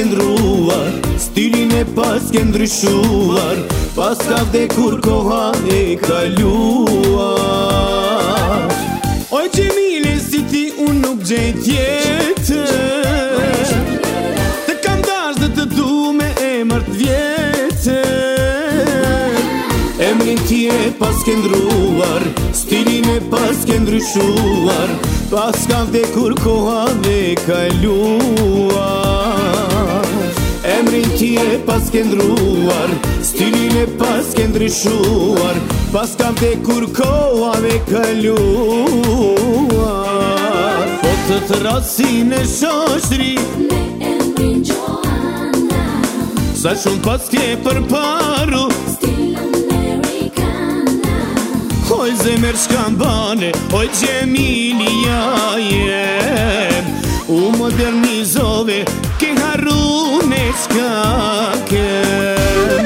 ndruar, stilin e pas ke ndryshuar, pas ka vdekur koha e kaluar. Oj Gjemile, si ti unë nuk gjej tjetër, të kam dash dhe të du me emër t'vjetër. Emrin ti e pas ke ndruar, stilin e pas ke ndryshuar, pas ka vdekur koha dhe kaluar. Emrin ti e pas ke ndruar, stilin e pas ke ndryshuar, pas ka vdekur koha dhe kaluar. Po të të rasin e shoshri me emrin Joanna, sa shumë pas ke përparu, stil amerikana. oj zemër shkambane, oj Gjemili ja jem, u modernizove, ke harrune s'ka kem.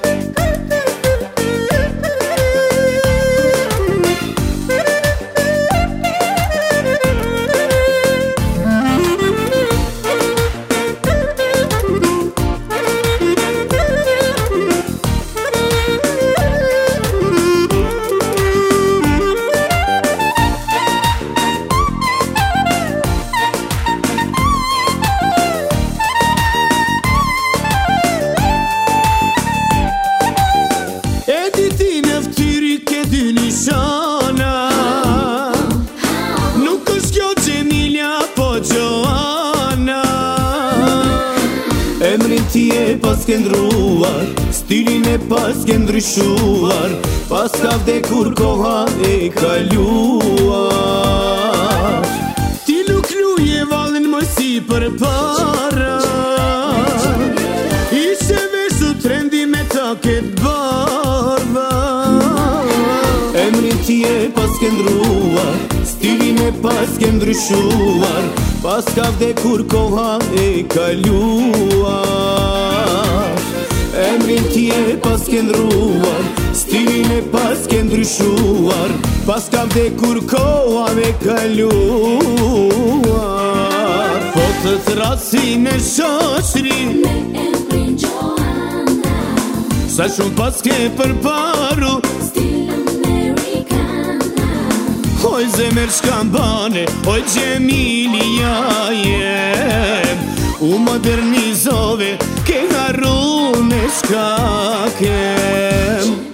Nuk është kjo Gjemilja, po Joanna. Emrin ti e pas ke ndruar, stilin e pas ke ndryshuar, pas ka vdekur koha e kaluar. Ti nuk luje vallën më si për para, ishe veshu trendi me taket bardha. Emrin ti e pas ke ndruar, stilin e pas ke ndryshuar, pas ka vdekur koha e kaluar. Emrin ti e pas ke ndruar, stilin e pas ke ndryshuar, pas ka vdekur koha e kaluar. Po të thrasin e shoshri Me emrin Joanna, sa shumë pas ke përparu, stil amerikana. oj zemër shkambane, oj Gjemili ja jem, u modernizove, ke harrune s'ka kem.